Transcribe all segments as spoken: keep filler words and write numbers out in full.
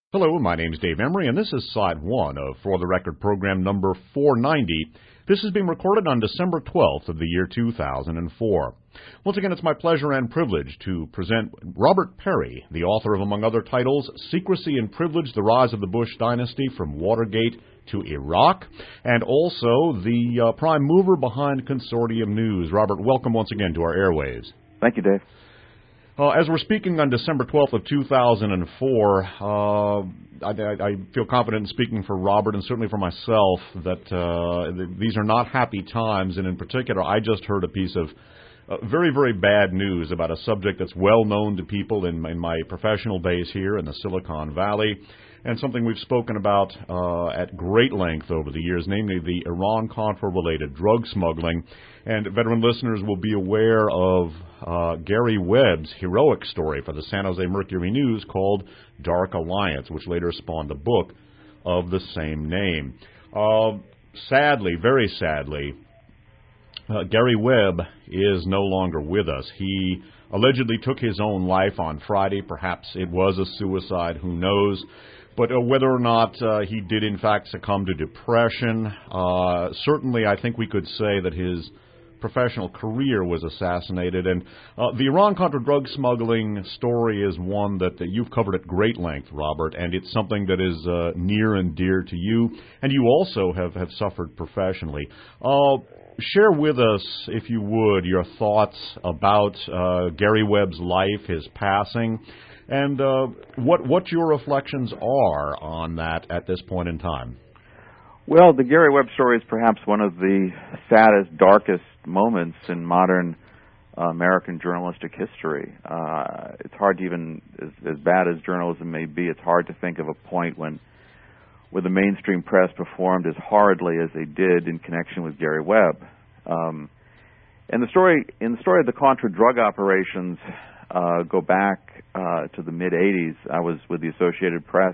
Hello, my name is Dave Emery, and this is Side one of For the Record program number four ninety. This is being recorded on December twelfth of the year two thousand four. Once again, it's my pleasure and privilege to present Robert Parry, the author of, among other titles, Secrecy and Privilege, The Rise of the Bush Dynasty from Watergate to Iraq, and also the uh, prime mover behind Consortium News. Robert, welcome once again to our airwaves. Thank you, Dave. Uh, as we're speaking on December twelfth of two thousand four, uh, I, I, I feel confident in speaking for Robert and certainly for myself that uh, th- these are not happy times, and in particular, I just heard a piece of uh, very, very bad news about a subject that's well known to people in, in my professional base here in the Silicon Valley, and something we've spoken about uh, at great length over the years, namely the Iran-Contra-related drug smuggling. And veteran listeners will be aware of uh, Gary Webb's heroic story for the San Jose Mercury News called Dark Alliance, which later spawned a book of the same name. Uh, sadly, very sadly, uh, Gary Webb is no longer with us. He allegedly took his own life on Friday. Perhaps it was a suicide, who knows? But uh, whether or not uh, he did in fact succumb to depression, uh, certainly I think we could say that his professional career was assassinated. And uh, the Iran-Contra drug smuggling story is one that, that you've covered at great length, Robert, and it's something that is uh, near and dear to you, and you also have, have suffered professionally. Uh, share with us, if you would, your thoughts about uh, Gary Webb's life, his passing, and uh, what what your reflections are on that at this point in time. Well, the Gary Webb story is perhaps one of the saddest, darkest moments in modern uh, American journalistic history. Uh, it's hard to even, as, as bad as journalism may be, it's hard to think of a point when where the mainstream press performed as horridly as they did in connection with Gary Webb. Um, and the story, in the story of the Contra drug operations, uh, go back uh, to the mid eighties. I was with the Associated Press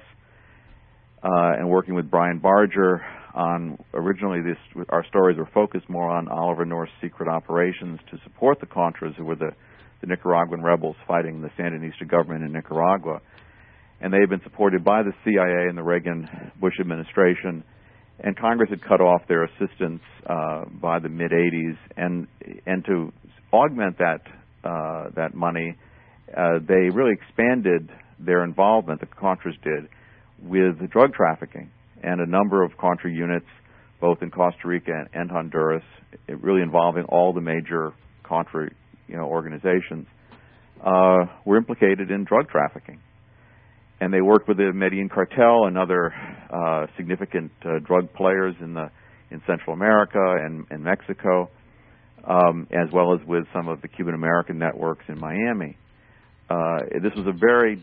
uh, and working with Brian Barger on, originally this, our stories were focused more on Oliver North's secret operations to support the Contras, who were the, the Nicaraguan rebels fighting the Sandinista government in Nicaragua. And they had been supported by the C I A and the Reagan-Bush administration, and Congress had cut off their assistance uh, by the mid eighties. And and to augment that uh, that money, uh, they really expanded their involvement, the Contras did, with drug trafficking. And a number of Contra units, both in Costa Rica and, and Honduras, it really involving all the major Contra, you know, organizations, uh, were implicated in drug trafficking. And they worked with the Medellin cartel and other uh, significant uh, drug players in the in Central America and, and Mexico, um, as well as with some of the Cuban American networks in Miami. Uh, this was a very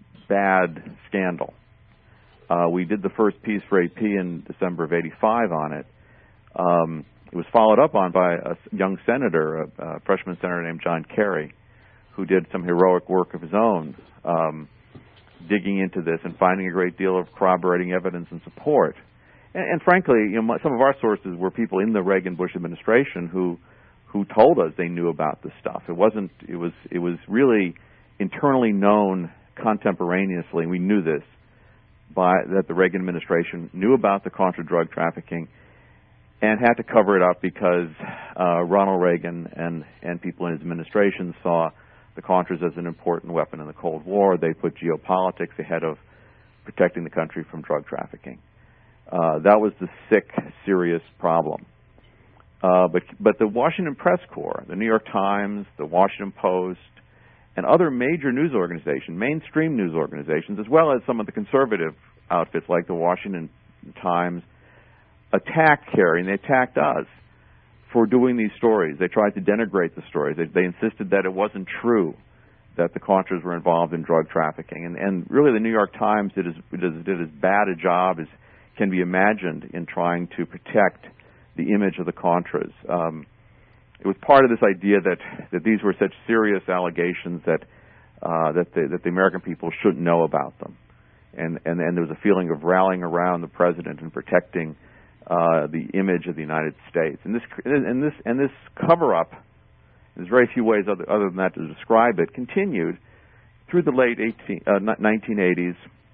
bad scandal. Uh, we did the first piece for A P in December of eighty-five on it. Um, it was followed up on by a young senator, a, a freshman senator named John Kerry, who did some heroic work of his own, um, digging into this and finding a great deal of corroborating evidence and support. And, and frankly, you know, some of our sources were people in the Reagan-Bush administration who who told us they knew about this stuff. It wasn't. It was. It was really internally known contemporaneously. We knew this. By, that the Reagan administration knew about the Contra drug trafficking and had to cover it up because uh, Ronald Reagan and, and people in his administration saw the Contras as an important weapon in the Cold War. They put geopolitics ahead of protecting the country from drug trafficking. Uh, that was the sick, serious problem. Uh, but, but the Washington Press Corps, the New York Times, the Washington Post, and other major news organizations, mainstream news organizations, as well as some of the conservative outfits like the Washington Times, attacked Kerry, and they attacked us for doing these stories. They tried to denigrate the stories. They, they insisted that it wasn't true that the Contras were involved in drug trafficking. And, and really the New York Times did as, did, did as bad a job as can be imagined in trying to protect the image of the Contras. Um, It was part of this idea that, that these were such serious allegations that uh, that, the, that the American people shouldn't know about them, and, and and there was a feeling of rallying around the president and protecting uh, the image of the United States. And this and this and this cover-up, there's very few ways other, other than that to describe it, continued through the late eighteen, uh, nineteen eighties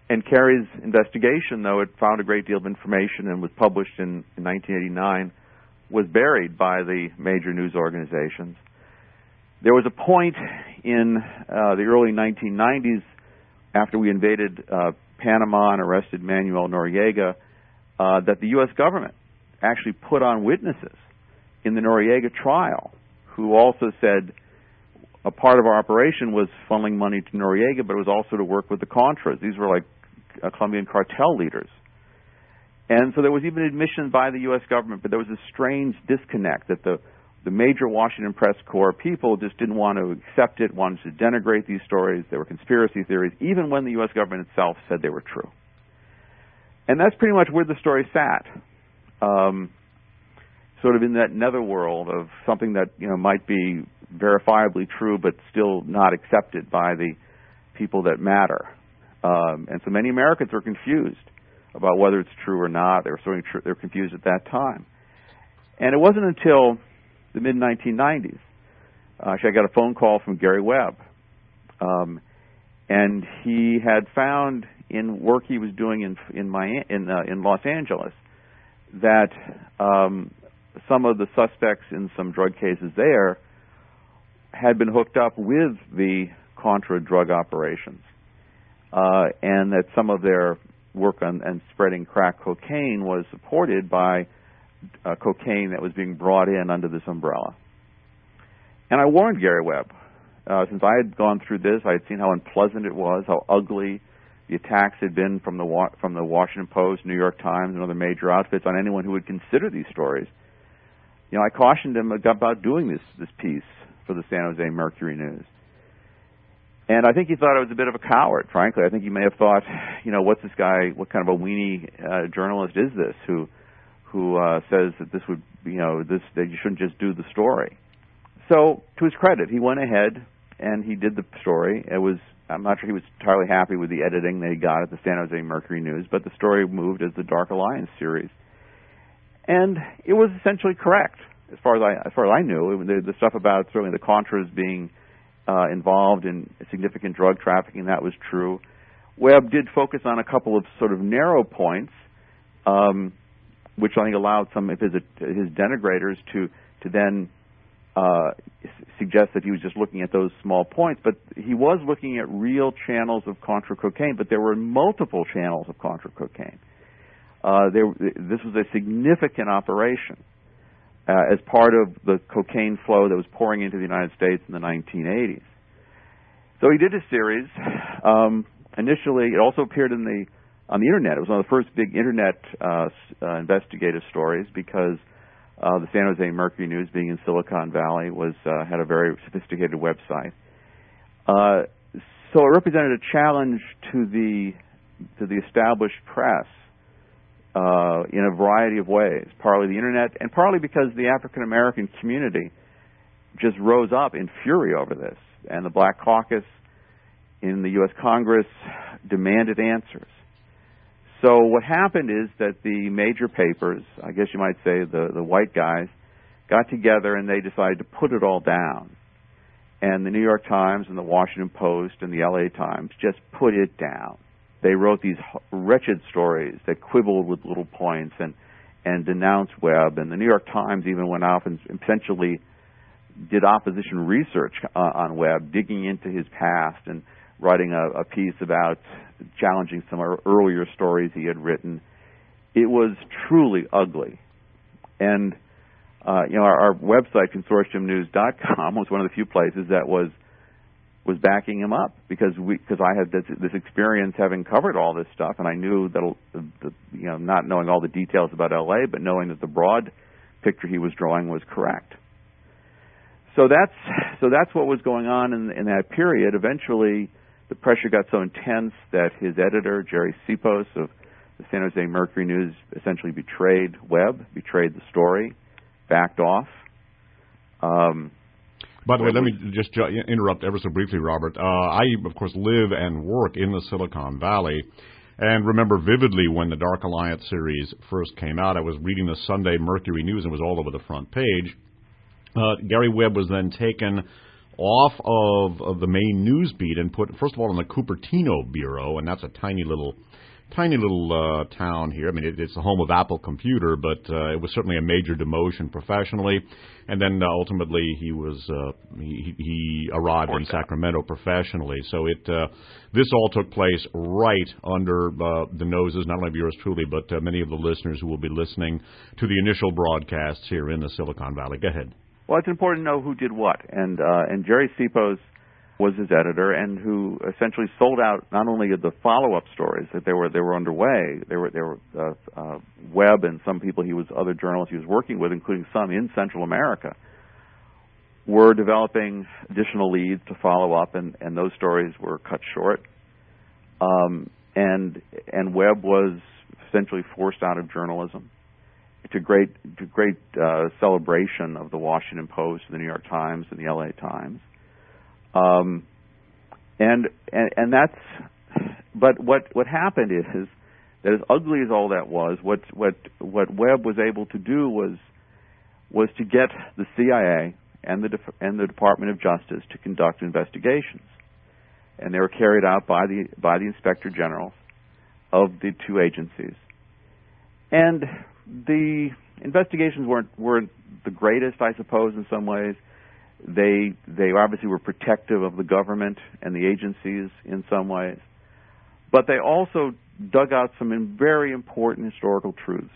And Kerry's investigation, though it found a great deal of information and was published in, in nineteen eighty-nine, was buried by the major news organizations. There was a point in uh, the early nineteen nineties, after we invaded uh, Panama and arrested Manuel Noriega, uh, that the U S government actually put on witnesses in the Noriega trial who also said a part of our operation was funneling money to Noriega, but it was also to work with the Contras. These were like uh, Colombian cartel leaders. And so there was even admission by the U S government, but there was a strange disconnect that the, the major Washington press corps people just didn't want to accept it, wanted to denigrate these stories. There were conspiracy theories, even when the U S government itself said they were true. And that's pretty much where the story sat, um, sort of in that netherworld of something that, you know, might be verifiably true but still not accepted by the people that matter. Um, and so many Americans were confused about whether it's true or not. They were certainly tr- they were confused at that time. And it wasn't until the mid nineteen nineties, uh, actually I got a phone call from Gary Webb. Um, and he had found in work he was doing in in Miami, in, uh, in Los Angeles that um, some of the suspects in some drug cases there had been hooked up with the Contra drug operations, uh, and that some of their work on and spreading crack cocaine was supported by uh, cocaine that was being brought in under this umbrella. And I warned Gary Webb, uh, since I had gone through this, I had seen how unpleasant it was, how ugly the attacks had been from the Wa- from the Washington Post, New York Times, and other major outfits on anyone who would consider these stories. You know, I cautioned him about doing this this piece for the San Jose Mercury News. And I think he thought I was a bit of a coward, frankly. I think he may have thought, you know, what's this guy, what kind of a weenie uh, journalist is this who who uh, says that this would, you know, this that you shouldn't just do the story. So, to his credit, he went ahead and he did the story. It was, I'm not sure he was entirely happy with the editing that he got at the San Jose Mercury News, but the story moved as the Dark Alliance series. And it was essentially correct, as far as I, as far as I knew. The, the stuff about certainly the Contras being uh, involved in significant drug trafficking, that was true. Webb did focus on a couple of sort of narrow points, um, which I think allowed some of his, his denigrators to, to then uh, suggest that he was just looking at those small points. But he was looking at real channels of Contra cocaine, but there were multiple channels of Contra cocaine. Uh, there, this was a significant operation uh, as part of the cocaine flow that was pouring into the United States in the nineteen eighties. So he did a series. Um, initially, it also appeared in the on the internet. It was one of the first big internet uh, uh, investigative stories because uh, the San Jose Mercury News, being in Silicon Valley, was uh, had a very sophisticated website. Uh, so it represented a challenge to the to the established press. Uh, in a variety of ways, partly the internet, and partly because the African American community just rose up in fury over this, and the Black Caucus in the U S Congress demanded answers. So what happened is that the major papers, I guess you might say the, the white guys, got together and they decided to put it all down. And the New York Times and the Washington Post and the L A Times just put it down. They wrote these wretched stories that quibbled with little points and, and denounced Webb. And the New York Times even went off and essentially did opposition research uh, on Webb, digging into his past and writing a, a piece about challenging some earlier stories he had written. It was truly ugly. And, uh, you know, our, our website, consortium news dot com, was one of the few places that was was backing him up because we because I had this, this experience having covered all this stuff, and I knew that, the, you know, not knowing all the details about L A, but knowing that the broad picture he was drawing was correct. So that's so that's what was going on in, in that period. Eventually, the pressure got so intense that his editor, Jerry Sipos of the San Jose Mercury News, essentially betrayed Webb, betrayed the story, backed off. Um, By the way, let me just interrupt ever so briefly, Robert. Uh, I, of course, live and work in the Silicon Valley and remember vividly when the Dark Alliance series first came out. I was reading the Sunday Mercury News and it was all over the front page. Uh, Gary Webb was then taken off of, of the main news beat and put, first of all, in the Cupertino Bureau, and that's a tiny little tiny little uh, town here. I mean, it, it's the home of Apple Computer, but uh, it was certainly a major demotion professionally. And then uh, ultimately he was uh, he, he arrived in Sacramento professionally. So it uh, this all took place right under uh, the noses, not only of yours truly, but uh, many of the listeners who will be listening to the initial broadcasts here in the Silicon Valley. Go ahead. Well, it's important to know who did what, and uh, and Jerry Sipos was his editor, and who essentially sold out not only the follow-up stories that they were they were underway. There were there were uh, uh, Webb and some people he was other journalists he was working with, including some in Central America, were developing additional leads to follow up, and, and those stories were cut short. Um, and and Webb was essentially forced out of journalism, to great to great uh, celebration of the Washington Post, the New York Times, and the L A Times. Um, and, and and that's, but what what happened is that as ugly as all that was, what what what Webb was able to do was was to get the C I A and the Def- and the Department of Justice to conduct investigations, and they were carried out by the by the Inspector General of the two agencies, and the investigations weren't weren't the greatest, I suppose, in some ways. They they obviously were protective of the government and the agencies in some ways, but they also dug out some very important historical truths.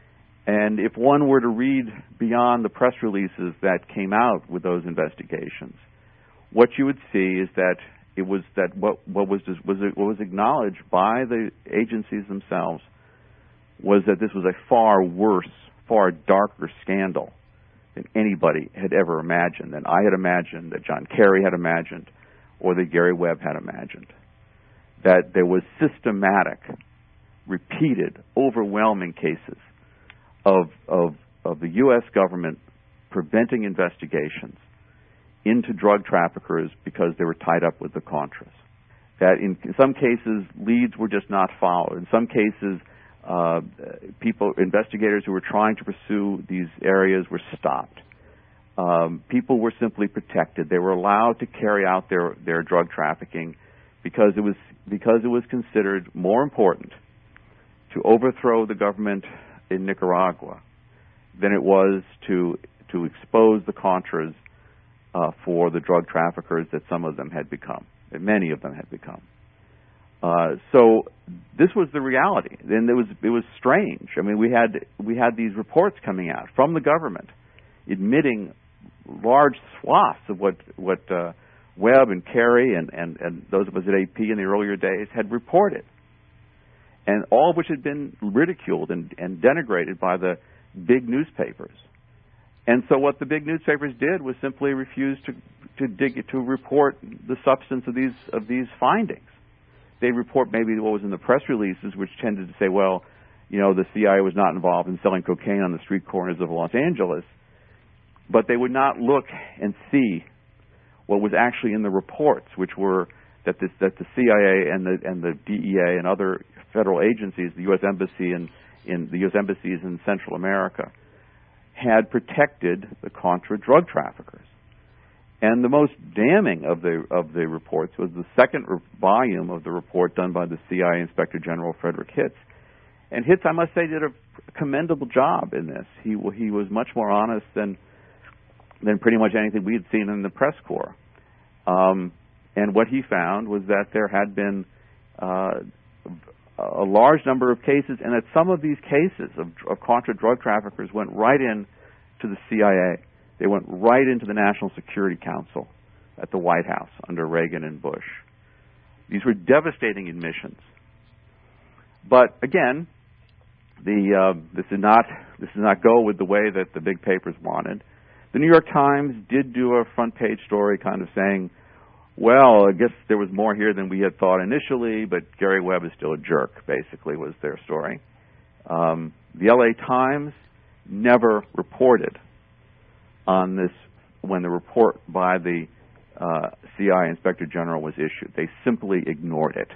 And if one were to read beyond the press releases that came out with those investigations, what you would see is that it was that what what was was what was acknowledged by the agencies themselves was that this was a far worse, far darker scandal than anybody had ever imagined, than I had imagined, that John Kerry had imagined, or that Gary Webb had imagined. That there was systematic, repeated, overwhelming cases of of of the U S government preventing investigations into drug traffickers because they were tied up with the Contras. That in some cases, leads were just not followed. In some cases, Uh, people, investigators who were trying to pursue these areas were stopped. Um, people were simply protected. They were allowed to carry out their, their drug trafficking because it was because it was considered more important to overthrow the government in Nicaragua than it was to to expose the Contras uh, for the drug traffickers that some of them had become, that many of them had become. Uh, so this was the reality, and it was it was strange. I mean, we had we had these reports coming out from the government, admitting large swaths of what what uh, Webb and Kerry and, and, and those of us at A P in the earlier days had reported, and all of which had been ridiculed and, and denigrated by the big newspapers. And so what the big newspapers did was simply refuse to to dig to report the substance of these of these findings. They report maybe what was in the press releases, which tended to say, well, you know, the C I A was not involved in selling cocaine on the street corners of Los Angeles. But they would not look and see what was actually in the reports, which were that, this, that the C I A and the, and the D E A and other federal agencies, the U S Embassy and in the U S embassies in Central America, had protected the Contra drug traffickers. And the most damning of the of the reports was the second re- volume of the report done by the C I A Inspector General Frederick Hitz. And Hitz, I must say, did a commendable job in this. He he was much more honest than than pretty much anything we had seen in the press corps. Um, and what he found was that there had been uh, a large number of cases, and that some of these cases of, of Contra drug traffickers went right in to the C I A. They went right into the National Security Council at the White House under Reagan and Bush. These were devastating admissions. But again, the uh, this did not this did not go with the way that the big papers wanted. The New York Times did do a front page story, kind of saying, "Well, I guess there was more here than we had thought initially, but Gary Webb is still a jerk." Basically, was their story. Um, the L A Times never reported on this when the report by the uh, C I A Inspector General was issued. They simply ignored it.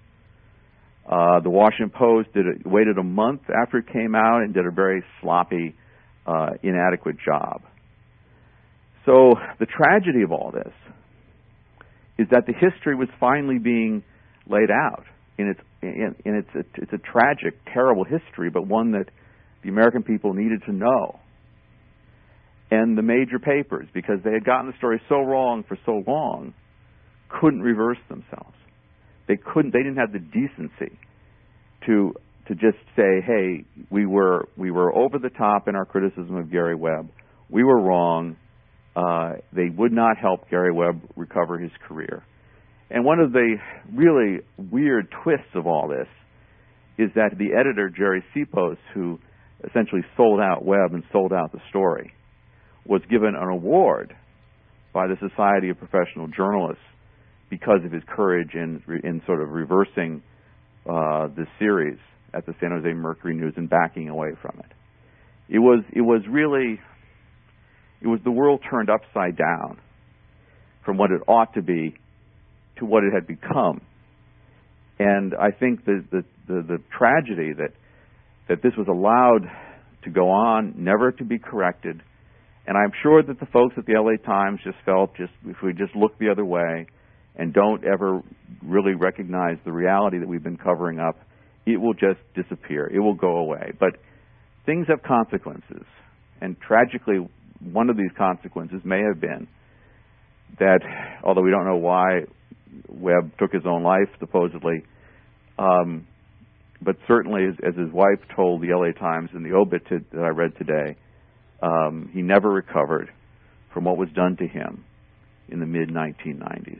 Uh, the Washington Post did a, waited a month after it came out and did a very sloppy, uh, inadequate job. So the tragedy of all this is that the history was finally being laid out. In its, in, in its, it's a tragic, terrible history, but one that the American people needed to know. And the major papers, because they had gotten the story so wrong for so long, couldn't reverse themselves. They couldn't. They didn't have the decency to to just say, "Hey, we were we were over the top in our criticism of Gary Webb. We were wrong." Uh, they would not help Gary Webb recover his career. And one of the really weird twists of all this is that the editor, Jerry Sipos, who essentially sold out Webb and sold out the story, was given an award by the Society of Professional Journalists because of his courage in, in sort of reversing uh, this series at the San Jose Mercury News and backing away from it. It was, it was really, it was the world turned upside down from what it ought to be to what it had become. And I think the, the, the, the tragedy that, that this was allowed to go on, never to be corrected, and I'm sure that the folks at the L A Times just felt, just if we just look the other way and don't ever really recognize the reality that we've been covering up, it will just disappear. It will go away. But things have consequences. And tragically, one of these consequences may have been that, although we don't know why Webb took his own life, supposedly, um, but certainly, as, as his wife told the L A Times in the obit to, that I read today, um, he never recovered from what was done to him in the mid nineteen nineties.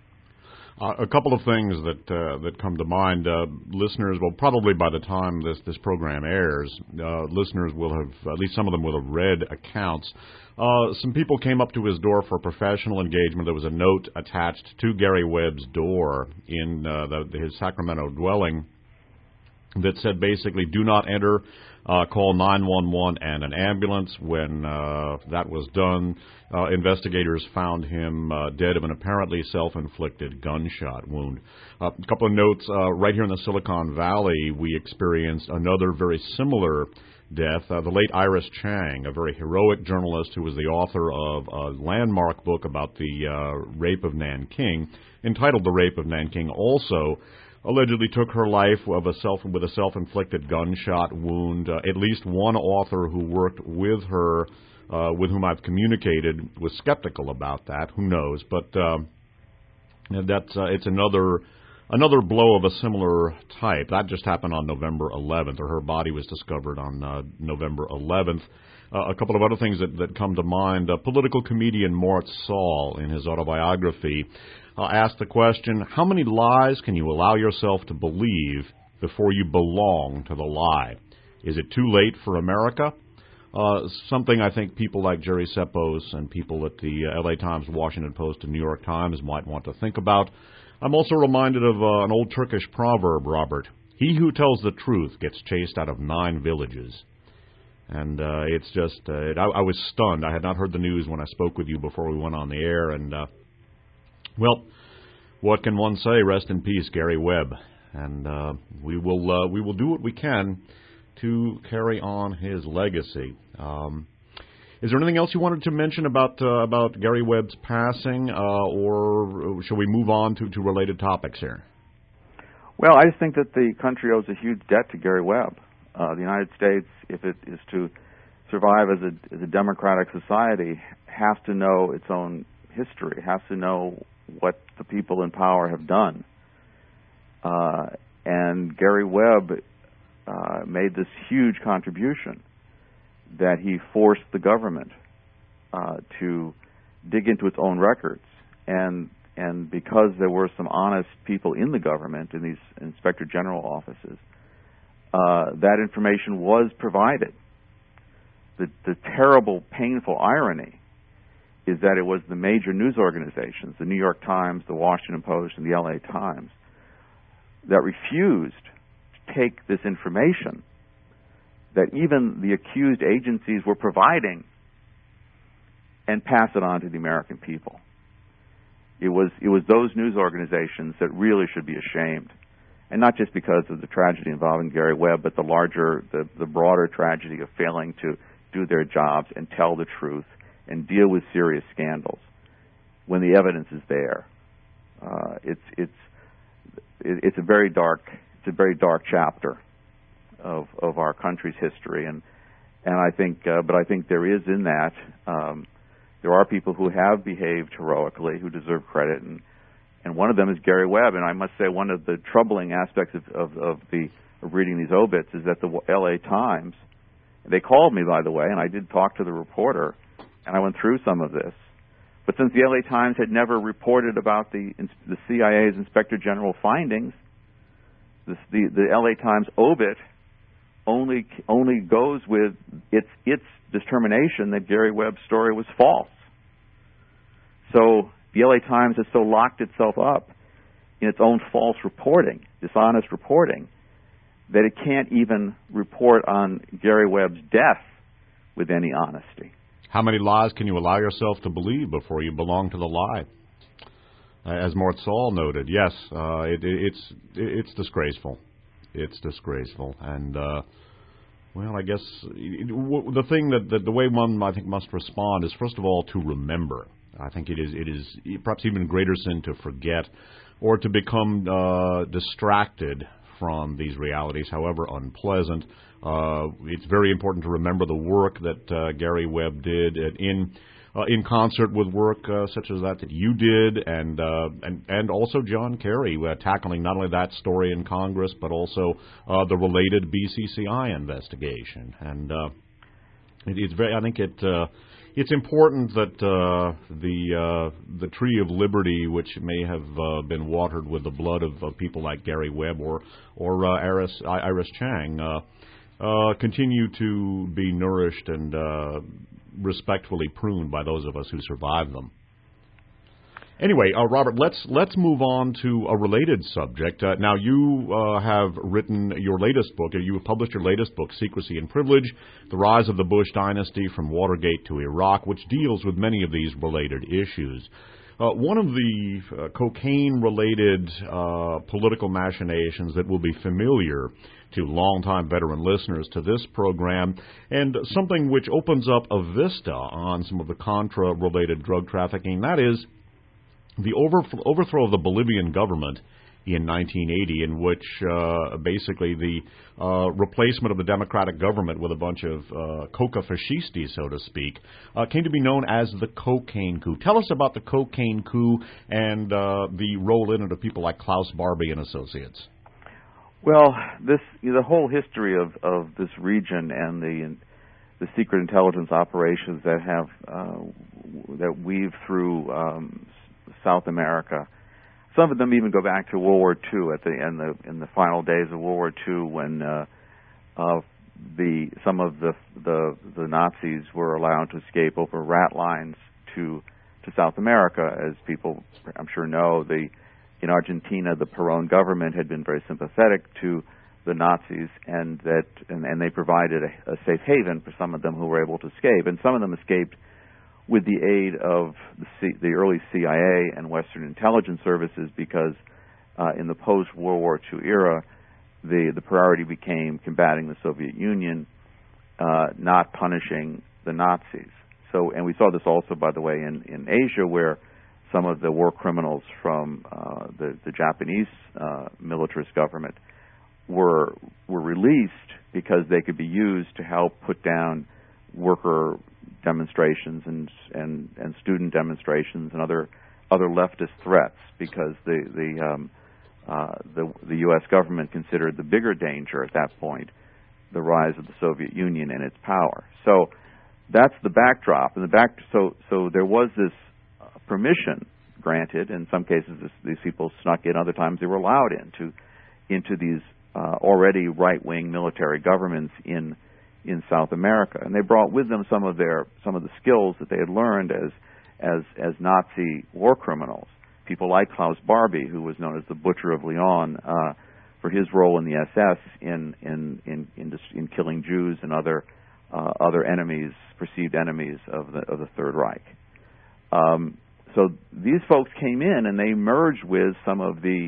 Uh, a couple of things that uh, that come to mind. Uh, listeners, well, probably by the time this, this program airs, uh, listeners will have, at least some of them will have read accounts. Uh, some people came up to his door for professional engagement. There was a note attached to Gary Webb's door in uh, the, his Sacramento dwelling that said basically, do not enter, uh, call nine one one and an ambulance. When uh, that was done, uh, investigators found him uh, dead of an apparently self-inflicted gunshot wound. Uh, a couple of notes, uh, right here in the Silicon Valley, we experienced another very similar death. Uh, the late Iris Chang, a very heroic journalist who was the author of a landmark book about the uh, rape of Nanking, entitled The Rape of Nanking, also allegedly took her life of a self, with a self-inflicted gunshot wound. Uh, at least one author who worked with her, uh, with whom I've communicated, was skeptical about that. Who knows? But uh, that's uh, it's another another blow of a similar type. That just happened on November eleventh, or her body was discovered on uh, November eleventh. Uh, a couple of other things that, that come to mind. Uh, political comedian Mort Saul, in his autobiography, uh, asked the question, how many lies can you allow yourself to believe before you belong to the lie? Is it too late for America? Uh, something I think people like Jerry Sipos and people at the uh, L A Times, Washington Post, and New York Times might want to think about. I'm also reminded of uh, an old Turkish proverb, Robert. He who tells the truth gets chased out of nine villages. And uh, it's just, uh, it, I, I was stunned. I had not heard the news when I spoke with you before we went on the air. And, uh, well, what can one say? Rest in peace, Gary Webb. And uh, we will uh, we will do what we can to carry on his legacy. Um, is there anything else you wanted to mention about uh, about Gary Webb's passing, uh, or shall we move on to, to related topics here? Well, I just think that the country owes a huge debt to Gary Webb. Uh, the United States, if it is to survive as a, as a democratic society, has to know its own history, has to know what the people in power have done. Uh, and Gary Webb uh, made this huge contribution that he forced the government uh, to dig into its own records. And and because there were some honest people in the government, in these inspector general offices, uh, that information was provided. The, the terrible, painful irony is that it was the major news organizations, the New York Times, the Washington Post, and the L A Times, that refused to take this information that even the accused agencies were providing and pass it on to the American people. It was it was those news organizations that really should be ashamed, and not just because of the tragedy involving Gary Webb, but the larger, the, the broader tragedy of failing to do their jobs and tell the truth and deal with serious scandals when the evidence is there. Uh, it's it's it's a very dark it's a very dark chapter of of our country's history, and and I think uh, but I think there is in that um, there are people who have behaved heroically who deserve credit, and and one of them is Gary Webb. And I must say one of the troubling aspects of of, of the of reading these obits is that the L A Times, they called me, by the way, and I did talk to the reporter, and I went through some of this. But since the L A Times had never reported about the the C I A's Inspector General findings, the the, the L A Times obit only only goes with its its determination that Gary Webb's story was false. So the L A Times has so locked itself up in its own false reporting, dishonest reporting, that it can't even report on Gary Webb's death with any honesty. How many lies can you allow yourself to believe before you belong to the lie? As Mort Saul noted, yes, uh, it, it, it's it, it's disgraceful. It's disgraceful, and uh, well, I guess it, the thing that, that the way one I think must respond is first of all to remember. I think it is it is perhaps even greater sin to forget or to become uh, distracted from these realities, however unpleasant. Uh, it's very important to remember the work that uh, Gary Webb did in uh, in concert with work uh, such as that that you did, and uh, and and also John Kerry uh, tackling not only that story in Congress but also uh, the related B C C I investigation. And uh, it, it's very, I think it. Uh, It's important that uh, the uh, the tree of liberty, which may have uh, been watered with the blood of uh, people like Gary Webb or or uh, Iris, Iris Chang, uh, uh, continue to be nourished and uh, respectfully pruned by those of us who survive them. Anyway, uh, Robert, let's let's move on to a related subject. Uh, now, you uh, have written your latest book. You have published your latest book, Secrecy and Privilege, The Rise of the Bush Dynasty from Watergate to Iraq, which deals with many of these related issues. Uh, one of the uh, cocaine-related uh, political machinations that will be familiar to longtime veteran listeners to this program, and something which opens up a vista on some of the Contra-related drug trafficking, that is the overthrow of the Bolivian government in nineteen eighty, in which uh, basically the uh, replacement of the democratic government with a bunch of uh, coca fascisti, so to speak, uh, came to be known as the cocaine coup. Tell us about the cocaine coup and uh, the role in it of people like Klaus Barbie and Associates. Well, this you know, the whole history of, of this region and the the secret intelligence operations that have uh, that weave through Um, South America. Some of them even go back to World War Two at the in the in the final days of World War Two, when uh, uh, the some of the, the the Nazis were allowed to escape over rat lines to to South America. As people I'm sure know, the in Argentina the Perón government had been very sympathetic to the Nazis, and that and, and they provided a, a safe haven for some of them who were able to escape, and some of them escaped with the aid of the, C, the early C I A and Western intelligence services, because uh, in the post-World War Two era, the, the priority became combating the Soviet Union, uh, not punishing the Nazis. So, and we saw this also, by the way, in, in Asia, where some of the war criminals from uh, the, the Japanese uh, militarist government were were released because they could be used to help put down worker demonstrations and and and student demonstrations and other other leftist threats, because the the um, uh, the the U S government considered the bigger danger at that point the rise of the Soviet Union and its power. So that's the backdrop, and the back so so there was this uh, permission granted. In some cases, this, these people snuck in; other times they were allowed into into these uh, already right-wing military governments in. in South America, and they brought with them some of their some of the skills that they had learned as as as Nazi war criminals. People like Klaus Barbie, who was known as the Butcher of Lyon uh, for his role in the S S in in in in, in killing Jews and other uh, other enemies, perceived enemies of the of the Third Reich. Um, so these folks came in and they merged with some of the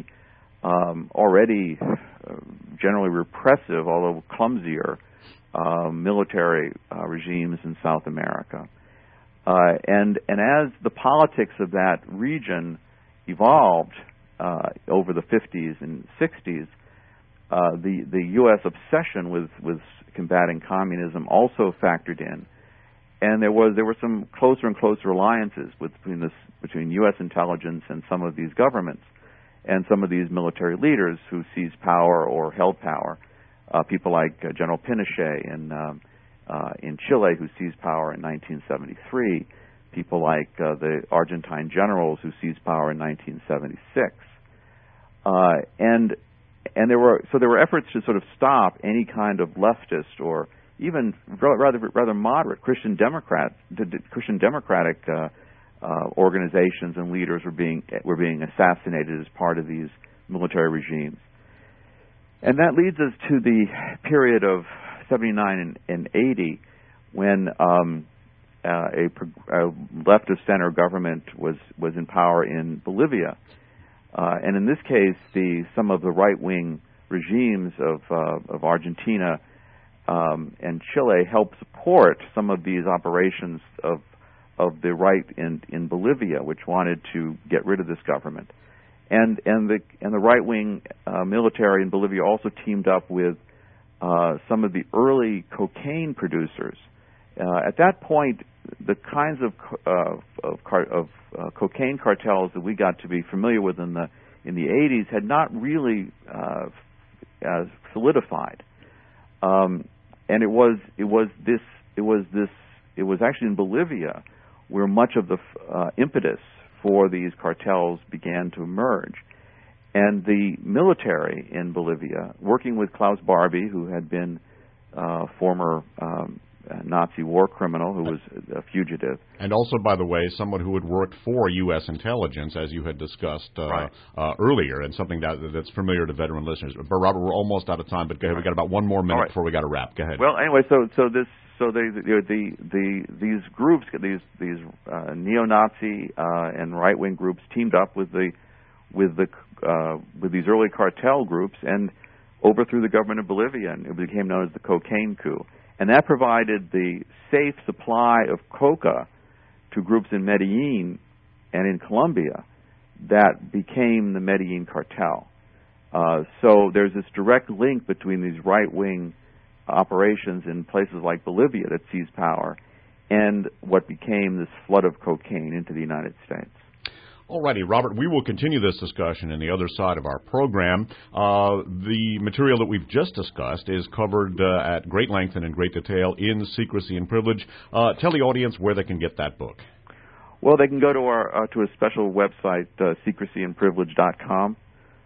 um, already uh, generally repressive, although clumsier, Uh, military uh, regimes in South America. Uh, and and as the politics of that region evolved uh, over the fifties and sixties, uh, the the U S obsession with with combating communism also factored in, and there was there were some closer and closer alliances with, between this between U S intelligence and some of these governments, and some of these military leaders who seized power or held power. Uh, people like uh, General Pinochet in um, uh, in Chile, who seized power in nineteen seventy-three. People like uh, the Argentine generals who seized power in nineteen seventy-six. Uh, and and there were so there were efforts to sort of stop any kind of leftist or even rather rather moderate Christian Democrat Christian Democratic uh, uh, organizations and leaders were being were being assassinated as part of these military regimes. And that leads us to the period of seventy-nine and, and eighty, when um, uh, a, a left-of-center government was, was in power in Bolivia. Uh, and in this case, the some of the right-wing regimes of, uh, of Argentina um, and Chile helped support some of these operations of, of the right in, in Bolivia, which wanted to get rid of this government. And and the and the right wing uh, military in Bolivia also teamed up with uh, some of the early cocaine producers. Uh, at that point, the kinds of uh, of, car- of uh, cocaine cartels that we got to be familiar with in the in the eighties had not really uh, uh, solidified. Um, and it was it was this it was this it was actually in Bolivia where much of the uh, impetus for these cartels began to emerge. And the military in Bolivia, working with Klaus Barbie, who had been a former um, Nazi war criminal who was a fugitive. And also, by the way, someone who had worked for U S intelligence, as you had discussed uh, right. uh, earlier, and something that that's familiar to veteran listeners. But Robert, we're almost out of time, but go ahead. We've got about one more minute right. before we got to wrap. Go ahead. Well, anyway, so so this So they, the, the, the, these groups, these, these uh, neo-Nazi uh, and right-wing groups, teamed up with the, with the, uh, with these early cartel groups and overthrew the government of Bolivia, and it became known as the cocaine coup. And that provided the safe supply of coca to groups in Medellin and in Colombia that became the Medellin cartel. Uh, so there's this direct link between these right-wing operations in places like Bolivia that seized power and what became this flood of cocaine into the United States. Alrighty, Robert, we will continue this discussion in the other side of our program. Uh, the material that we've just discussed is covered uh, at great length and in great detail in Secrecy and Privilege. Uh, tell the audience where they can get that book. Well, they can go to our uh, to a special website, uh, secrecy and privilege dot com.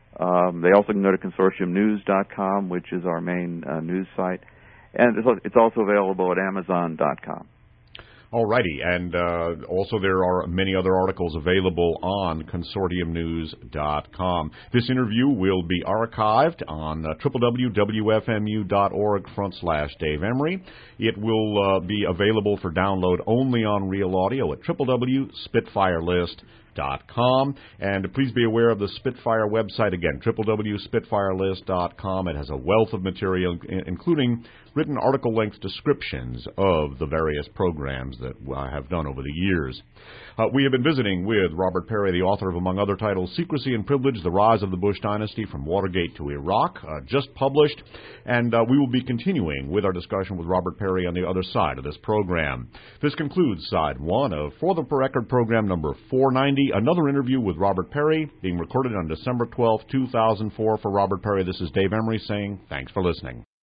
Um, they also can go to consortium news dot com, which is our main uh, news site. And it's also available at amazon dot com. All righty. And uh, also there are many other articles available on consortium news dot com. This interview will be archived on uh, w w w dot w f m u dot org front slash Dave Emery. It will uh, be available for download only on Real Audio at w w w dot spitfire list dot com. And please be aware of the Spitfire website again, w w w dot spitfire list dot com. It has a wealth of material, including written article-length descriptions of the various programs that I have done over the years. Uh, we have been visiting with Robert Perry, the author of, among other titles, Secrecy and Privilege, The Rise of the Bush Dynasty from Watergate to Iraq, uh, just published. And uh, we will be continuing with our discussion with Robert Perry on the other side of this program. This concludes side one of For the Record program number four ninety, another interview with Robert Perry, being recorded on December twelfth, two thousand four. For Robert Perry, this is Dave Emery saying thanks for listening.